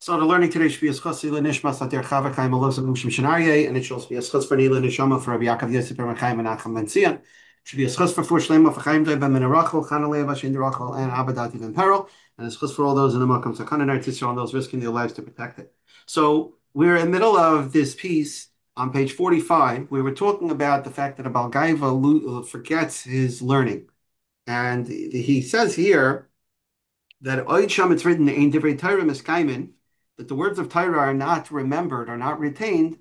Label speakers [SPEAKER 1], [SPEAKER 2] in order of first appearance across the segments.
[SPEAKER 1] So the learning today should be a schos ila nishmas adir chava chaim alos of Mishim Shenarye, and it should also be a schos for Nila Nishama for Rabbi Yaakov Yosef Ben Chaim and Acham Ben Tzion. It should be a schos for Shlema for Chaim Ben Menarachel, Chanalei Vashin Derachel, and Abadati Ben Peril, and a schos for all those in the Makam Sakhan and Artisha, on those risking their lives to protect it. So we're in the middle of this piece on page 45. We were talking about the fact that a Balgaiva forgets his learning, and he says here that Oid Sham it's written in Divrei Torah Miskaimin that the words of Torah are not remembered, are not retained,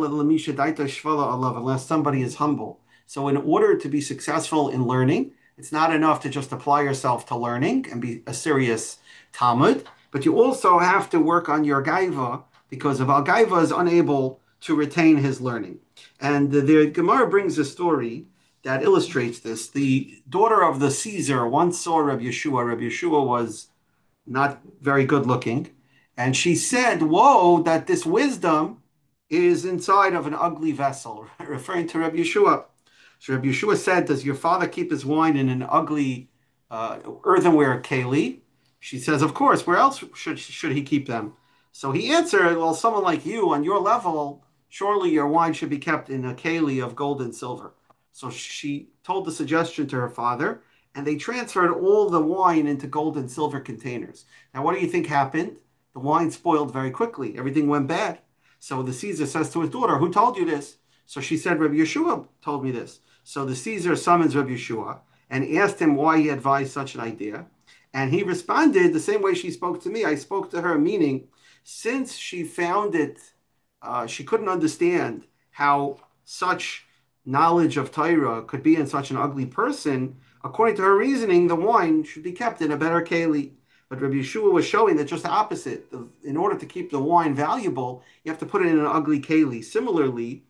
[SPEAKER 1] unless somebody is humble. So, in order to be successful in learning, it's not enough to just apply yourself to learning and be a serious Talmud, but you also have to work on your gaiva because if Al Gaiva is unable to retain his learning. And the Gemara brings a story that illustrates this. The daughter of the Caesar once saw Rabbi Yeshua. Rabbi Yeshua was not very good looking. And she said, whoa, that this wisdom is inside of an ugly vessel, referring to Rabbi Yeshua. So Rabbi Yeshua said, does your father keep his wine in an ugly earthenware keli? She says, of course, where else should he keep them? So he answered, well, someone like you on your level, surely your wine should be kept in a keli of gold and silver. So she told the suggestion to her father, and they transferred all the wine into gold and silver containers. Now, what do you think happened? The wine spoiled very quickly. Everything went bad. So the Caesar says to his daughter, who told you this? So she said, Rabbi Yeshua told me this. So the Caesar summons Rabbi Yeshua and asked him why he advised such an idea. And he responded the same way she spoke to me. I spoke to her, meaning since she found it, she couldn't understand how such knowledge of Torah could be in such an ugly person. According to her reasoning, the wine should be kept in a better keli. But Rabbi Yeshua was showing that just the opposite. In order to keep the wine valuable, you have to put it in an ugly keli. Similarly,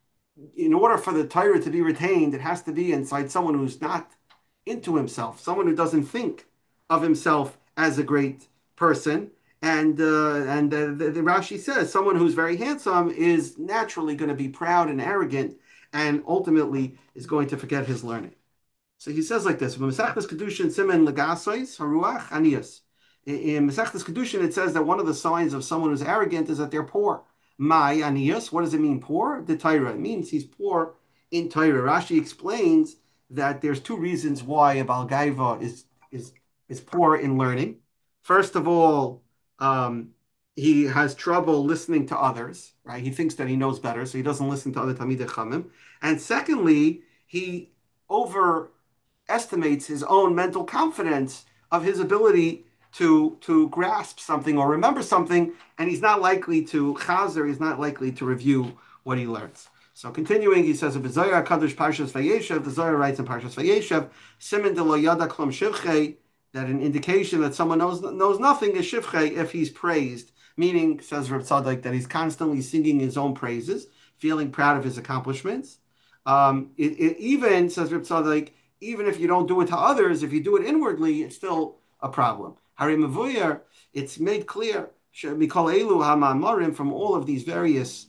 [SPEAKER 1] in order for the Torah to be retained, it has to be inside someone who's not into himself, someone who doesn't think of himself as a great person. And the Rashi says someone who's very handsome is naturally going to be proud and arrogant, and ultimately is going to forget his learning. So he says like this: Masechtas Kedushin Simen Legasois Haruach Anias. In Masechtas Kedushin, it says that one of the signs of someone who's arrogant is that they're poor. My Anias. What does it mean? Poor? The Torah. It means he's poor in Torah. Rashi explains that there's two reasons why a Balgaiva is poor in learning. First of all, he has trouble listening to others. Right? He thinks that he knows better, so he doesn't listen to other Talmidei Chachamim. And secondly, he overestimates his own mental confidence of his ability to grasp something or remember something, and he's not likely to chazer, he's not likely to review what he learns. So continuing, he says, the Zohar Parshas Vayeshev, the Zohar writes in Parshas Vayeshev, Simen de lo yada klum shivchei, that an indication that someone knows nothing is shivchei if he's praised, meaning, says Reb Tzadok, that he's constantly singing his own praises, feeling proud of his accomplishments. Even, says Reb Tzadok, even if you don't do it to others, if you do it inwardly, it's still a problem. Hari Mavuyer, it's made clear Mikol Elu HaMa'amarim from all of these various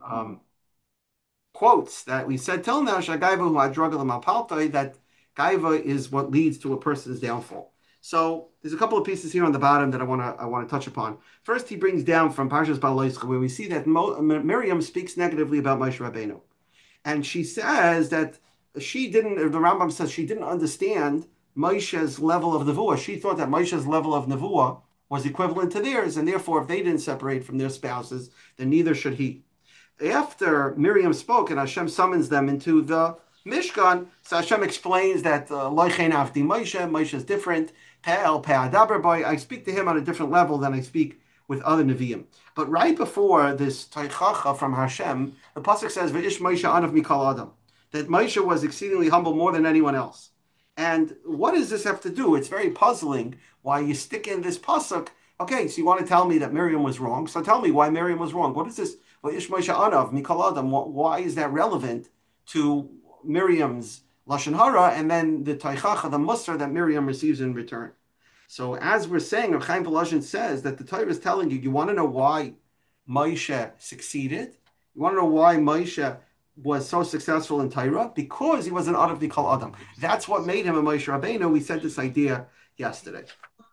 [SPEAKER 1] quotes that we said till now, Shagaiva Hu Hadragal Mapaltai, that Gaiva is what leads to a person's downfall. So there's a couple of pieces here on the bottom that I want to touch upon. First, he brings down from Parshas Baloischa, where we see that Miriam speaks negatively about Moshe Rabbeinu, and she says that the Rambam says she didn't understand Moshe's level of nevuah. She thought that Moshe's level of nevuah was equivalent to theirs, and therefore, if they didn't separate from their spouses, then neither should he. After Miriam spoke and Hashem summons them into the Mishkan, so Hashem explains that Loichein Avdi Moshe is different. Pe'el Pe'adaber boy, I speak to him on a different level than I speak with other Nevi'im. But right before this Teichacha from Hashem, the pasuk says, "V'ish Moshe anav mikol adam," that Moshe was exceedingly humble more than anyone else. And what does this have to do? It's very puzzling why you stick in this pasuk. Okay, so you want to tell me that Miriam was wrong. So tell me why Miriam was wrong. What is this? V'ish Moshe anav mikol adam. Why is that relevant to Miriam's lashon hara and then the taichacha, the mussar that Miriam receives in return? So as we're saying, Reb Chaim Volozhin says that the Torah is telling you, you want to know why Moshe succeeded? You want to know why Moshe was so successful in Torah? Because he was an Adav Nikol Adam. That's what made him a Moshe Rabbeinu. We said this idea yesterday.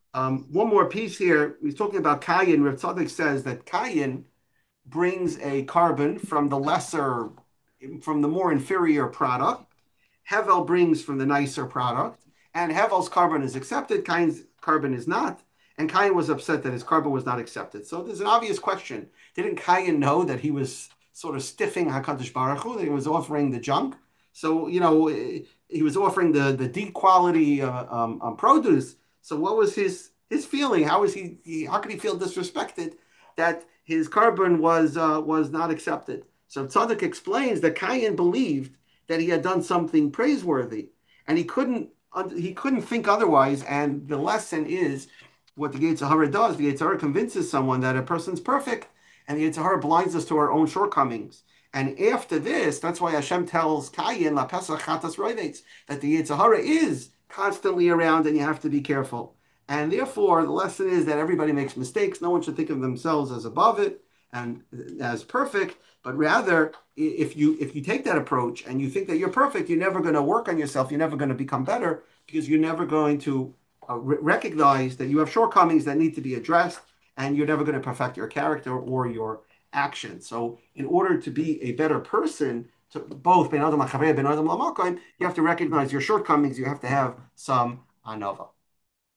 [SPEAKER 1] One more piece here. He's talking about Kayin. Rav Tzadok says that Kayin brings a carbon from the lesser, from the more inferior product. Hevel brings from the nicer product, and Hevel's carbon is accepted. Kain's carbon is not, and Kain was upset that his carbon was not accepted. So there's an obvious question: didn't Kain know that he was sort of stiffing Hakadosh Baruch Hu? That he was offering the junk. So he was offering the D quality produce. So what was his feeling? How was how could he feel disrespected that his carbon was not accepted? So Tzadok explains that Kain believed that he had done something praiseworthy, and he couldn't think otherwise. And the lesson is what the Yetzer Hara does. The Yetzer Hara convinces someone that a person's perfect, and the Yetzer Hara blinds us to our own shortcomings. And after this, that's why Hashem tells Kayin La Pesach Chatas Roivetz that the Yetzer Hara is constantly around, and you have to be careful. And therefore, the lesson is that everybody makes mistakes. No one should think of themselves as above it and as perfect, but rather, if you take that approach and you think that you're perfect, you're never going to work on yourself. You're never going to become better because you're never going to recognize that you have shortcomings that need to be addressed, and you're never going to perfect your character or your action. So, in order to be a better person, to both ben adam ben adam lamakom, you have to recognize your shortcomings. You have to have some anava.